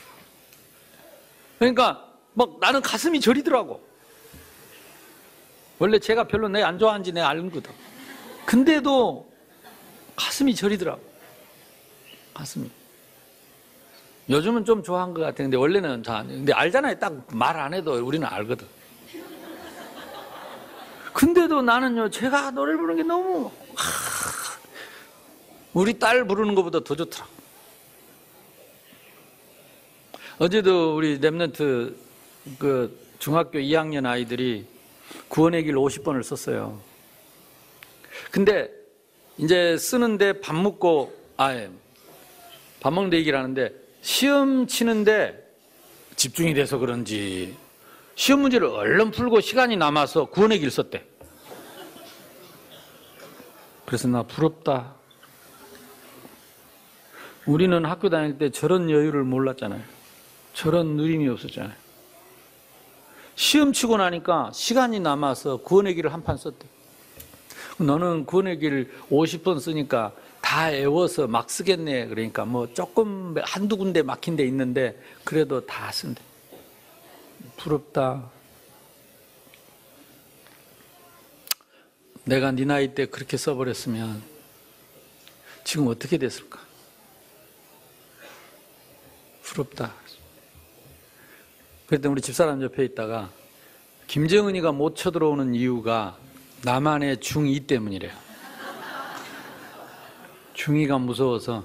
그러니까 막 나는 가슴이 저리더라고. 원래 제가 별로 내 안 좋아하는지 내가 알거든. 근데도 가슴이 저리더라고. 가슴이. 요즘은 좀 좋아한 것 같아. 근데 원래는 잘 안 해. 근데 알잖아요. 딱 말 안 해도 우리는 알거든. 근데도 나는요, 제가 노래를 부르는 게 너무, 하, 우리 딸 부르는 것보다 더 좋더라고. 어제도 우리 랩런트 그 중학교 이 학년 아이들이 구원의 길 오십 번을 썼어요. 근데 이제 쓰는데 밥 먹고, 아, 밥 먹는 데 얘기를 하는데 시험 치는데 집중이 돼서 그런지 시험 문제를 얼른 풀고 시간이 남아서 구원의 길 썼대. 그래서 나 부럽다. 우리는 학교 다닐 때 저런 여유를 몰랐잖아요. 저런 누림이 없었잖아요. 시험 치고 나니까 시간이 남아서 구원의 길을 한 판 썼대. 너는 구원의 길 오십 번 쓰니까 다 애워서 막 쓰겠네. 그러니까 뭐 조금 한두 군데 막힌 데 있는데 그래도 다 쓴대. 부럽다. 내가 네 나이 때 그렇게 써버렸으면 지금 어떻게 됐을까? 부럽다. 그랬더니 우리 집사람 옆에 있다가 김정은이가 못 쳐들어오는 이유가 남한의 중이 때문이래요. 중이가 무서워서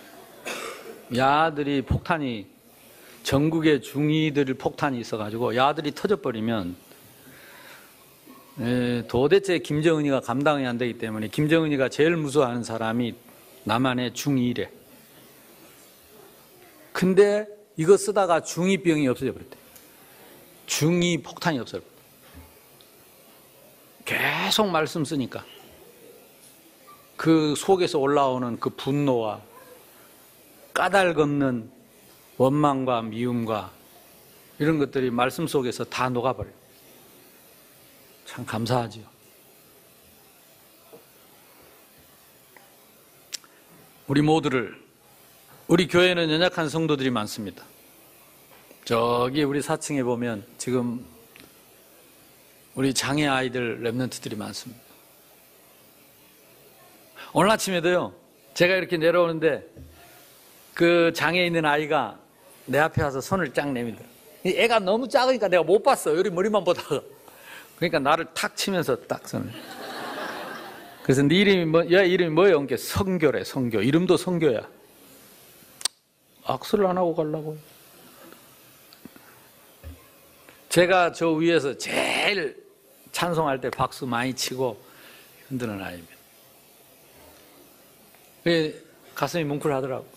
야들이 폭탄이 전국에 중이들 폭탄이 있어가지고 야들이 터져버리면 에, 도대체 김정은이가 감당이 안 되기 때문에 김정은이가 제일 무서워하는 사람이 남한의 중이래. 근데 이거 쓰다가 중이병이 없어져 버렸대. 중이 폭탄이 없어져 버렸대. 계속 말씀 쓰니까 그 속에서 올라오는 그 분노와 까닭없는 원망과 미움과 이런 것들이 말씀 속에서 다 녹아버려요. 참 감사하지요. 우리 모두를, 우리 교회는 연약한 성도들이 많습니다. 저기 우리 사 층에 보면 지금 우리 장애 아이들 랩런트들이 많습니다. 오늘 아침에도요, 제가 이렇게 내려오는데 그 장애 있는 아이가 내 앞에 와서 손을 쫙 내밀더라. 애가 너무 작으니까 내가 못 봤어. 여기 머리만 보다가. 그러니까 나를 탁 치면서 딱 손을. 그래서 네 이름이 뭐, 야 이름이 뭐예요? 그러니까 성교래, 성교. 이름도 성교야. 악수를 안 하고 가려고. 제가 저 위에서 제일 찬송할 때 박수 많이 치고 흔드는 아이입니다. 가슴이 뭉클하더라고.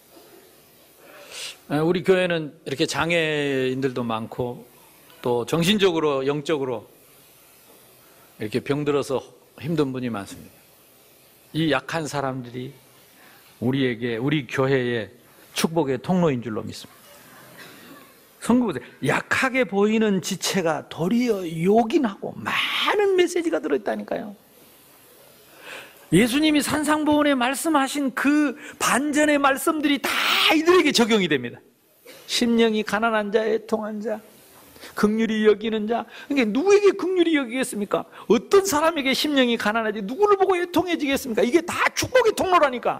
우리 교회는 이렇게 장애인들도 많고 또 정신적으로 영적으로 이렇게 병들어서 힘든 분이 많습니다. 이 약한 사람들이 우리에게, 우리 교회의 축복의 통로인 줄로 믿습니다. 성도 보세요. 약하게 보이는 지체가 도리어 요긴하고 많은 메시지가 들어있다니까요. 예수님이 산상보훈에 말씀하신 그 반전의 말씀들이 다 이들에게 적용이 됩니다. 심령이 가난한 자, 애통한 자, 긍휼히 여기는 자. 그러니까 누구에게 긍휼히 여기겠습니까? 어떤 사람에게 심령이 가난하지 누구를 보고 애통해지겠습니까? 이게 다 축복의 통로라니까.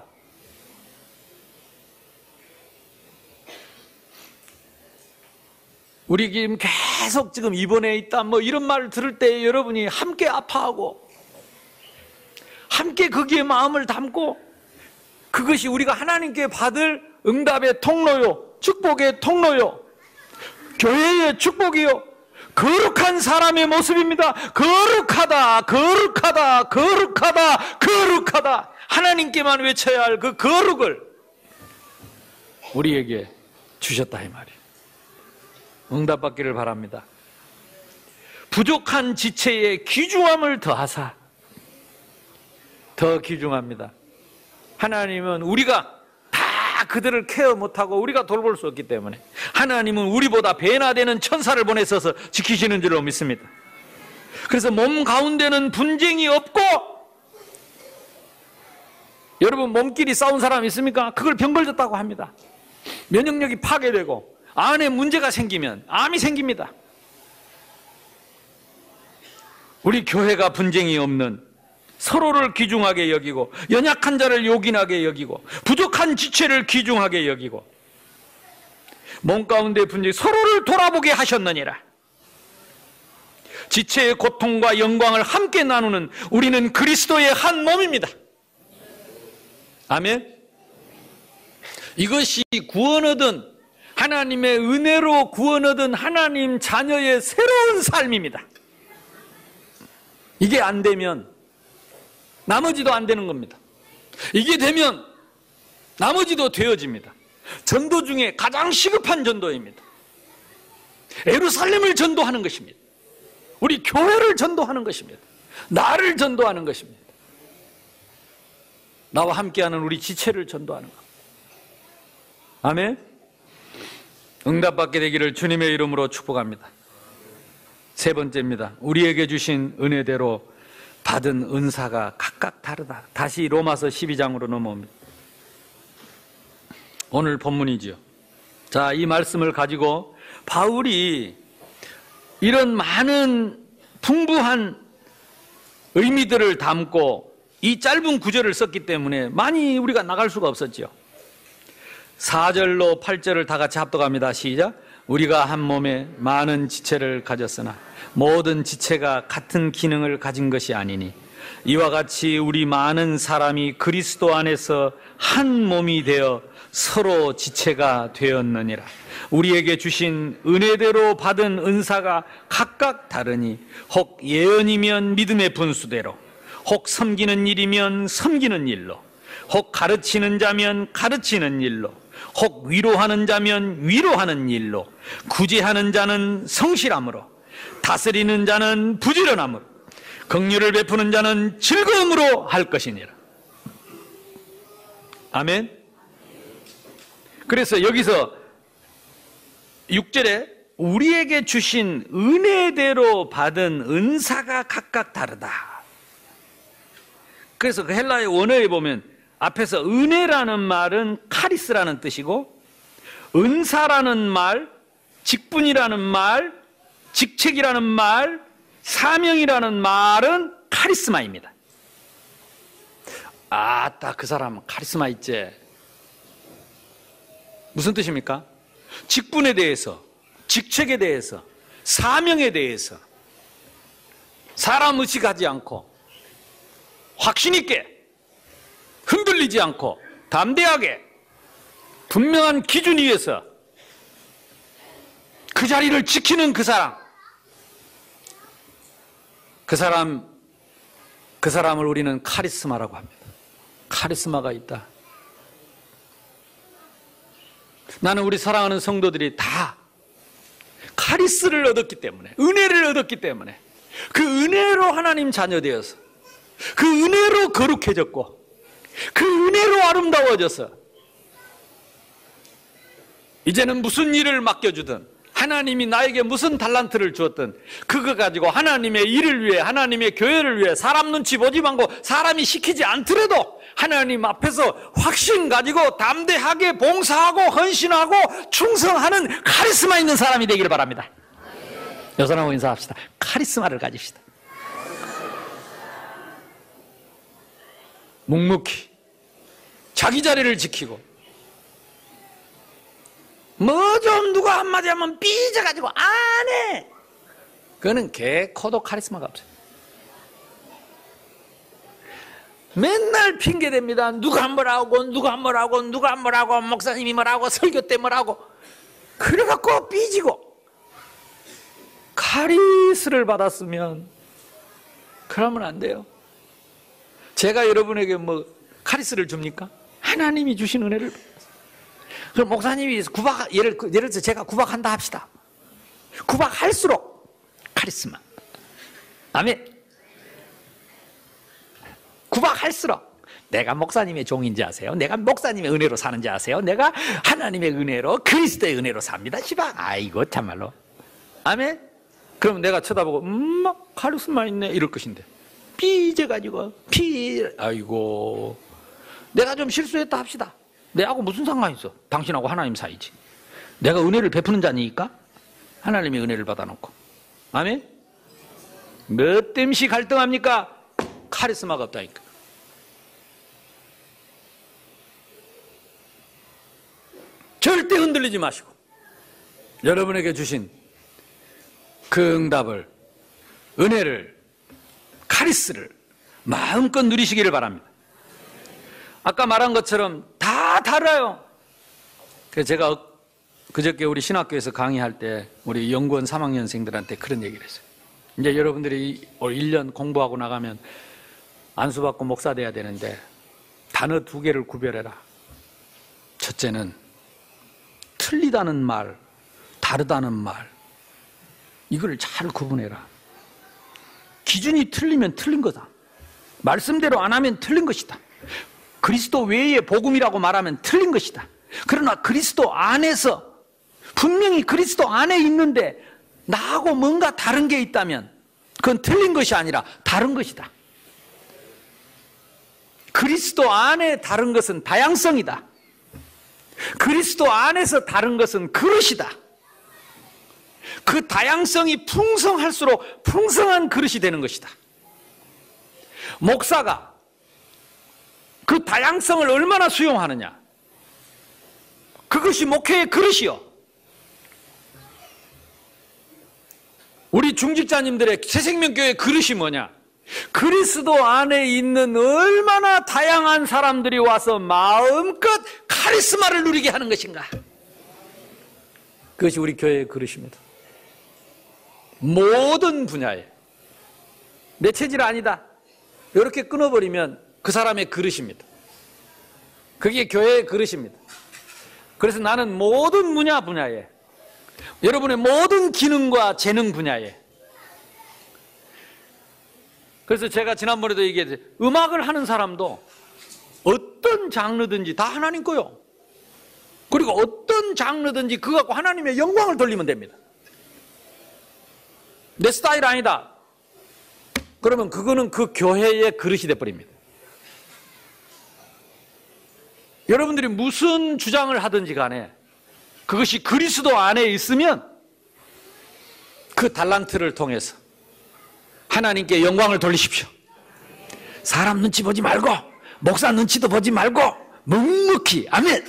우리 지금 계속 지금 입원해 있다 뭐 이런 말을 들을 때 여러분이 함께 아파하고 함께 거기에 마음을 담고 그것이 우리가 하나님께 받을 응답의 통로요, 축복의 통로요, 교회의 축복이요, 거룩한 사람의 모습입니다. 거룩하다, 거룩하다, 거룩하다, 거룩하다. 하나님께만 외쳐야 할 그 거룩을 우리에게 주셨다 이 말이에요. 응답받기를 바랍니다. 부족한 지체에 귀중함을 더하사. 더 귀중합니다. 하나님은 우리가 다 그들을 케어 못하고 우리가 돌볼 수 없기 때문에 하나님은 우리보다 배나 되는 천사를 보내셔서 지키시는 줄로 믿습니다. 그래서 몸 가운데는 분쟁이 없고, 여러분 몸끼리 싸운 사람 있습니까? 그걸 병 걸렸다고 합니다. 면역력이 파괴되고 안에 문제가 생기면 암이 생깁니다. 우리 교회가 분쟁이 없는, 서로를 귀중하게 여기고 연약한 자를 요긴하게 여기고 부족한 지체를 귀중하게 여기고 몸 가운데 분쟁이 서로를 돌아보게 하셨느니라. 지체의 고통과 영광을 함께 나누는 우리는 그리스도의 한 몸입니다. 아멘. 이것이 구원 얻은, 하나님의 은혜로 구원 얻은 하나님 자녀의 새로운 삶입니다. 이게 안 되면 나머지도 안 되는 겁니다. 이게 되면 나머지도 되어집니다. 전도 중에 가장 시급한 전도입니다. 예루살렘을 전도하는 것입니다. 우리 교회를 전도하는 것입니다. 나를 전도하는 것입니다. 나와 함께하는 우리 지체를 전도하는 것. 아멘. 응답받게 되기를 주님의 이름으로 축복합니다. 세 번째입니다. 우리에게 주신 은혜대로 받은 은사가 각각 다르다. 다시 로마서 십이 장으로 넘어옵니다. 오늘 본문이지요. 자, 이 말씀을 가지고 바울이 이런 많은 풍부한 의미들을 담고 이 짧은 구절을 썼기 때문에 많이 우리가 나갈 수가 없었죠. 사 절로 팔 절을 다 같이 합독합니다. 시작. 우리가 한 몸에 많은 지체를 가졌으나 모든 지체가 같은 기능을 가진 것이 아니니 이와 같이 우리 많은 사람이 그리스도 안에서 한 몸이 되어 서로 지체가 되었느니라. 우리에게 주신 은혜대로 받은 은사가 각각 다르니 혹 예언이면 믿음의 분수대로, 혹 섬기는 일이면 섬기는 일로, 혹 가르치는 자면 가르치는 일로, 혹 위로하는 자면 위로하는 일로, 구제하는 자는 성실함으로, 다스리는 자는 부지런함으로, 긍휼을 베푸는 자는 즐거움으로 할 것이니라. 아멘. 그래서 여기서 육 절에 우리에게 주신 은혜대로 받은 은사가 각각 다르다. 그래서 그 헬라의 원어에 보면 앞에서 은혜라는 말은 카리스라는 뜻이고, 은사라는 말, 직분이라는 말, 직책이라는 말, 사명이라는 말은 카리스마입니다. 아따, 그 사람은 카리스마 있지. 무슨 뜻입니까? 직분에 대해서, 직책에 대해서, 사명에 대해서 사람 의식하지 않고 확신 있게, 흔들리지 않고 담대하게 분명한 기준 위에서 그 자리를 지키는 그 사람, 그 사람, 그 사람을 우리는 카리스마라고 합니다. 카리스마가 있다. 나는 우리 사랑하는 성도들이 다 카리스를 얻었기 때문에, 은혜를 얻었기 때문에, 그 은혜로 하나님 자녀 되어서, 그 은혜로 거룩해졌고, 그 은혜로 아름다워져서 이제는 무슨 일을 맡겨주든, 하나님이 나에게 무슨 달란트를 주었든 그거 가지고 하나님의 일을 위해, 하나님의 교회를 위해 사람 눈치 보지 말고, 사람이 시키지 않더라도 하나님 앞에서 확신 가지고 담대하게 봉사하고 헌신하고 충성하는 카리스마 있는 사람이 되기를 바랍니다. 여러분하고 인사합시다. 카리스마를 가집시다. 묵묵히 자기 자리를 지키고, 뭐 좀 누가 한마디 하면 삐져가지고 안 해. 그거는 개코도 카리스마가 없어요. 맨날 핑계댑니다. 누가 뭐라고, 누가 뭐라고, 누가 뭐라고, 목사님이 뭐라고, 설교 때 뭐라고. 그래갖고 삐지고. 카리스를 받았으면 그러면 안 돼요. 제가 여러분에게 뭐 카리스를 줍니까? 하나님이 주신 은혜를. 그럼 목사님이 구박, 예를, 예를 들어서 제가 구박한다 합시다. 구박할수록 카리스마. 아멘. 구박할수록 내가 목사님의 종인지 아세요? 내가 목사님의 은혜로 사는지 아세요? 내가 하나님의 은혜로, 그리스도의 은혜로 삽니다. 시방. 아이고 참말로. 아멘. 그럼 내가 쳐다보고 음 카리스마 있네 이럴 것인데, 삐져가지고 피 아이고 내가 좀 실수했다 합시다. 내하고 무슨 상관이 있어? 당신하고 하나님 사이지. 내가 은혜를 베푸는 자니까 하나님의 은혜를 받아놓고. 아멘. 몇 땜씩 갈등합니까? 카리스마가 없다니까. 절대 흔들리지 마시고 여러분에게 주신 그 응답을, 은혜를, 카리스를 마음껏 누리시기를 바랍니다. 아까 말한 것처럼 다 달라요. 그래서 제가 그저께 우리 신학교에서 강의할 때 우리 연구원 삼 학년생들한테 그런 얘기를 했어요. 이제 여러분들이 올 일 년 공부하고 나가면 안수받고 목사 돼야 되는데 단어 두 개를 구별해라. 첫째는 틀리다는 말, 다르다는 말, 이걸 잘 구분해라. 기준이 틀리면 틀린 거다. 말씀대로 안 하면 틀린 것이다. 그리스도 외의 복음이라고 말하면 틀린 것이다. 그러나 그리스도 안에서, 분명히 그리스도 안에 있는데 나하고 뭔가 다른 게 있다면 그건 틀린 것이 아니라 다른 것이다. 그리스도 안에 다른 것은 다양성이다. 그리스도 안에서 다른 것은 그릇이다. 그 다양성이 풍성할수록 풍성한 그릇이 되는 것이다. 목사가 그 다양성을 얼마나 수용하느냐, 그것이 목회의 그릇이요. 우리 중직자님들의 새생명교회 그릇이 뭐냐? 그리스도 안에 있는 얼마나 다양한 사람들이 와서 마음껏 카리스마를 누리게 하는 것인가? 그것이 우리 교회의 그릇입니다. 모든 분야에. 내 체질 아니다, 이렇게 끊어버리면 그 사람의 그릇입니다. 그게 교회의 그릇입니다. 그래서 나는 모든 분야 분야에, 여러분의 모든 기능과 재능 분야에. 그래서 제가 지난번에도 얘기했어요. 음악을 하는 사람도 어떤 장르든지 다 하나님 거요. 그리고 어떤 장르든지 그거 갖고 하나님의 영광을 돌리면 됩니다. 내 스타일 아니다, 그러면 그거는 그 교회의 그릇이 돼버립니다. 여러분들이 무슨 주장을 하든지 간에 그것이 그리스도 안에 있으면 그 달란트를 통해서 하나님께 영광을 돌리십시오. 사람 눈치 보지 말고, 목사 눈치도 보지 말고 묵묵히. 아멘.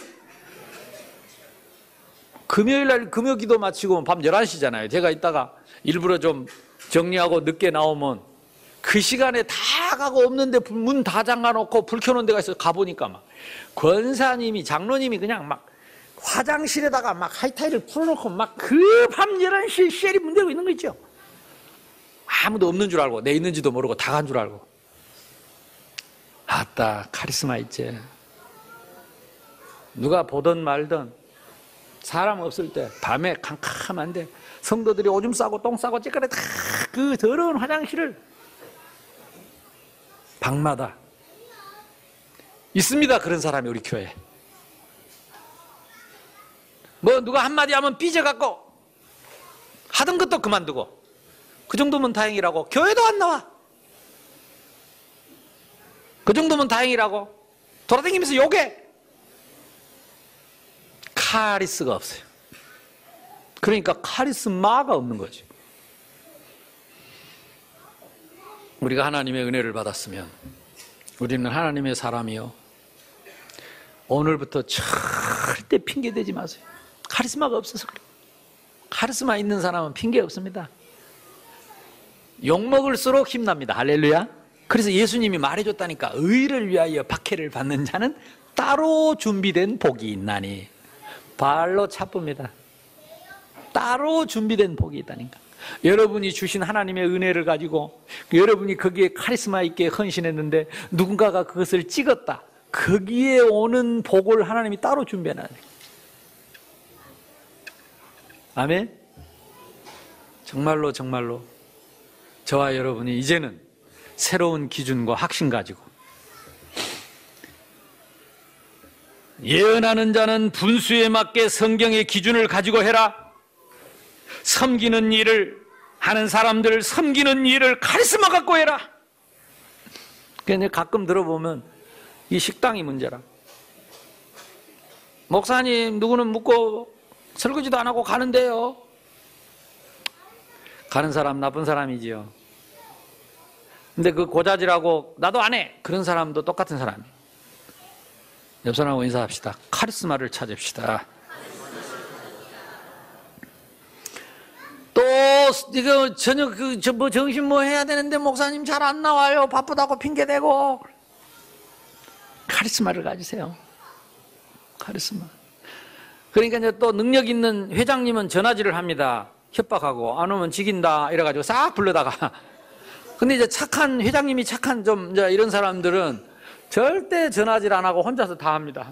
금요일날 금요기도 마치고 밤 열한 시잖아요 제가 이따가 일부러 좀 정리하고 늦게 나오면 그 시간에 다 가고 없는데 문 다 잠가놓고 불 켜놓은 데가 있어서 가보니까 막 권사님이, 장로님이 그냥 막 화장실에다가 막 하이타이를 풀어놓고 막 그 밤 열한 시에 쉘이 문 대고 있는 거 있죠. 아무도 없는 줄 알고, 내 있는지도 모르고 다 간 줄 알고. 아따, 카리스마 있지. 누가 보든 말든 사람 없을 때 밤에 캄캄한데 성도들이 오줌 싸고 똥 싸고 찌끄레 다 그 더러운 화장실을 방마다 있습니다. 그런 사람이 우리 교회에. 뭐 누가 한마디 하면 삐져갖고 하던 것도 그만두고, 그 정도면 다행이라고 교회도 안 나와. 그 정도면 다행이라고 돌아다니면서 욕해. 카리스가 없어요. 그러니까 카리스마가 없는 거지. 우리가 하나님의 은혜를 받았으면 우리는 하나님의 사람이요, 오늘부터 절대 핑계 대지 마세요. 카리스마가 없어서 그래요. 카리스마 있는 사람은 핑계 없습니다. 욕먹을수록 힘납니다. 할렐루야. 그래서 예수님이 말해줬다니까. 의를 위하여 박해를 받는 자는 따로 준비된 복이 있나니. 발로 차쁩니다. 따로 준비된 복이 있다니까. 여러분이 주신 하나님의 은혜를 가지고 여러분이 거기에 카리스마 있게 헌신했는데 누군가가 그것을 찍었다. 거기에 오는 복을 하나님이 따로 준비해놔요. 아멘. 정말로 정말로 저와 여러분이 이제는 새로운 기준과 확신 가지고, 예언하는 자는 분수에 맞게 성경의 기준을 가지고 해라. 섬기는 일을 하는 사람들을 섬기는 일을 카리스마 갖고 해라. 그런데 가끔 들어보면 이 식당이 문제라. 목사님, 누구는 묻고 설거지도 안 하고 가는데요. 가는 사람 나쁜 사람이지요. 근데 그 고자질하고 나도 안 해. 그런 사람도 똑같은 사람이에요. 옆 사람하고 인사합시다. 카리스마를 찾읍시다. 또 이거 저녁 그 저 뭐 정신 뭐 해야 되는데 목사님 잘 안 나와요. 바쁘다고 핑계 대고. 카리스마를 가지세요. 카리스마. 그러니까 이제 또 능력 있는 회장님은 전화질을 합니다. 협박하고 안 오면 지긴다 이래가지고 싹 불러다가. 근데 이제 착한 회장님이 착한 좀 이제 이런 사람들은 절대 전화질 안 하고 혼자서 다 합니다.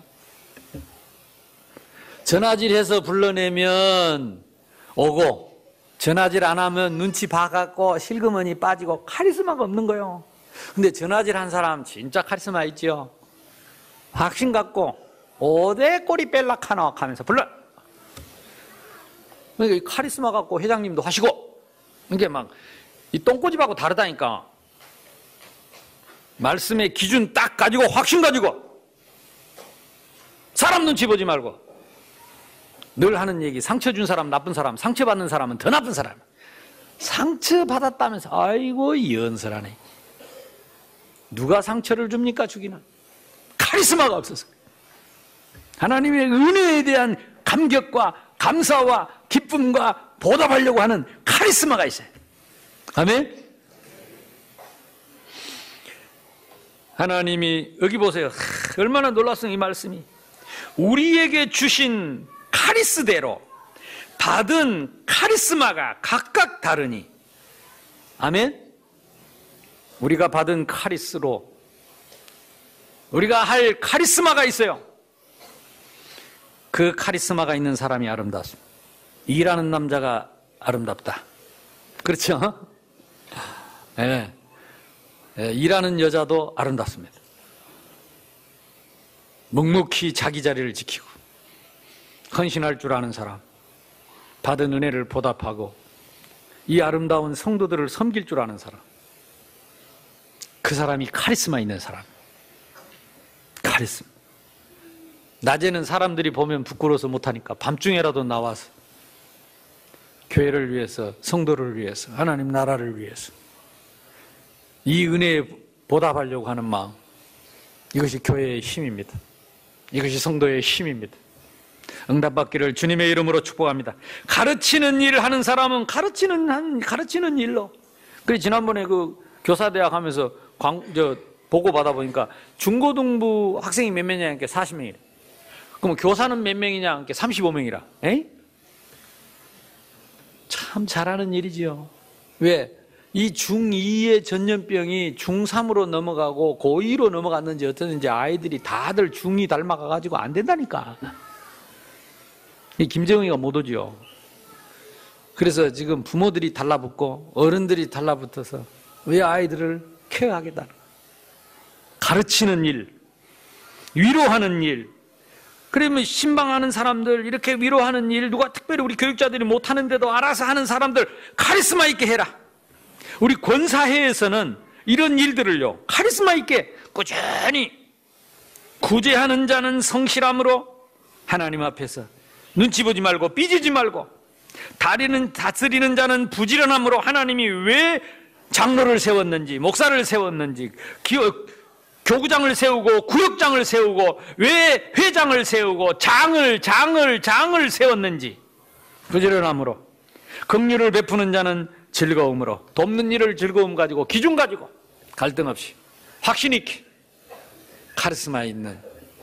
전화질해서 불러내면 오고 전화질 안 하면 눈치 봐갖고 실그머니 빠지고 카리스마가 없는 거예요. 근데 전화질 한 사람 진짜 카리스마 있지요. 확신 갖고 어디 꼬리 뺄락하나 하면서 불러. 그러니까 이 카리스마 갖고 회장님도 하시고 이게 막 이 똥꼬집하고 다르다니까. 말씀의 기준 딱 가지고 확신 가지고 사람 눈치 보지 말고 늘 하는 얘기 상처 준 사람 나쁜 사람 상처 받는 사람은 더 나쁜 사람. 상처 받았다면서 아이고 연설하네. 누가 상처를 줍니까 주기는. 카리스마가 없어서. 하나님의 은혜에 대한 감격과 감사와 기쁨과 보답하려고 하는 카리스마가 있어요. 아멘. 하나님이 여기 보세요. 하, 얼마나 놀랐어 이 말씀이. 우리에게 주신 카리스대로 받은 카리스마가 각각 다르니. 아멘. 우리가 받은 카리스로 우리가 할 카리스마가 있어요. 그 카리스마가 있는 사람이 아름답습니다. 일하는 남자가 아름답다. 그렇죠? 예. 예, 일하는 여자도 아름답습니다. 묵묵히 자기 자리를 지키고 헌신할 줄 아는 사람, 받은 은혜를 보답하고 이 아름다운 성도들을 섬길 줄 아는 사람, 그 사람이 카리스마 있는 사람. 카리스마. 낮에는 사람들이 보면 부끄러워서 못하니까 밤중에라도 나와서 교회를 위해서, 성도를 위해서, 하나님 나라를 위해서 이 은혜에 보답하려고 하는 마음, 이것이 교회의 힘입니다. 이것이 성도의 힘입니다. 응답받기를 주님의 이름으로 축복합니다. 가르치는 일을 하는 사람은 가르치는 한 가르치는 일로. 그래 지난번에 그 교사대학 하면서 광, 저 보고 받아 보니까 중고등부 학생이 몇 명이냐? 사십 명이래. 그럼 교사는 몇 명이냐? 삼십오 명이라. 에이? 참 잘하는 일이지요. 왜? 이 중이의 전염병이 중삼으로 넘어가고 고이로 넘어갔는지 어쩌는지 아이들이 다들 중이 닮아가가지고 안 된다니까. 이 김정희가 못 오죠. 그래서 지금 부모들이 달라붙고 어른들이 달라붙어서 왜 아이들을 케어하겠다. 가르치는 일, 위로하는 일. 그러면 신방하는 사람들 이렇게 위로하는 일, 누가 특별히 우리 교육자들이 못하는데도 알아서 하는 사람들 카리스마 있게 해라. 우리 권사회에서는 이런 일들을요 카리스마 있게 꾸준히 구제하는 자는 성실함으로 하나님 앞에서 눈치 보지 말고 삐지지 말고, 다리는 다스리는 자는 부지런함으로 하나님이 왜 장로를 세웠는지 목사를 세웠는지 기업, 교구장을 세우고 구역장을 세우고 왜 회장을 세우고 장을 장을 장을 세웠는지 부지런함으로, 긍휼을 베푸는 자는 즐거움으로, 돕는 일을 즐거움 가지고 기준 가지고 갈등 없이 확신 있게 카리스마 있는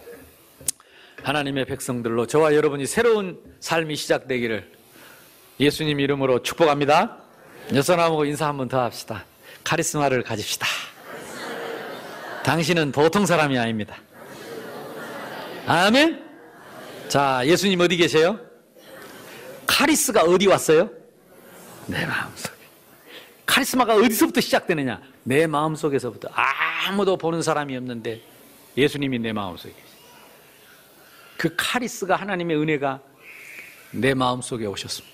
하나님의 백성들로 저와 여러분이 새로운 삶이 시작되기를 예수님 이름으로 축복합니다. 여선하고 인사 한번 더 합시다. 카리스마를 가집시다. 당신은 보통 사람이 아닙니다. 아멘. 자, 예수님 어디 계세요? 카리스가 어디 왔어요? 내 마음속에. 카리스마가 어디서부터 시작되느냐? 내 마음속에서부터. 아무도 보는 사람이 없는데 예수님이 내 마음속에 계세요. 그 카리스가, 하나님의 은혜가 내 마음속에 오셨습니다.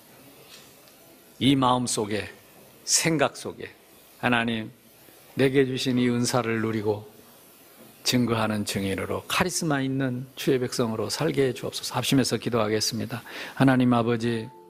이 마음속에, 생각 속에 하나님 내게 주신 이 은사를 누리고 증거하는 증인으로 카리스마 있는 주의 백성으로 살게 해 주옵소서. 합심해서 기도하겠습니다. 하나님 아버지,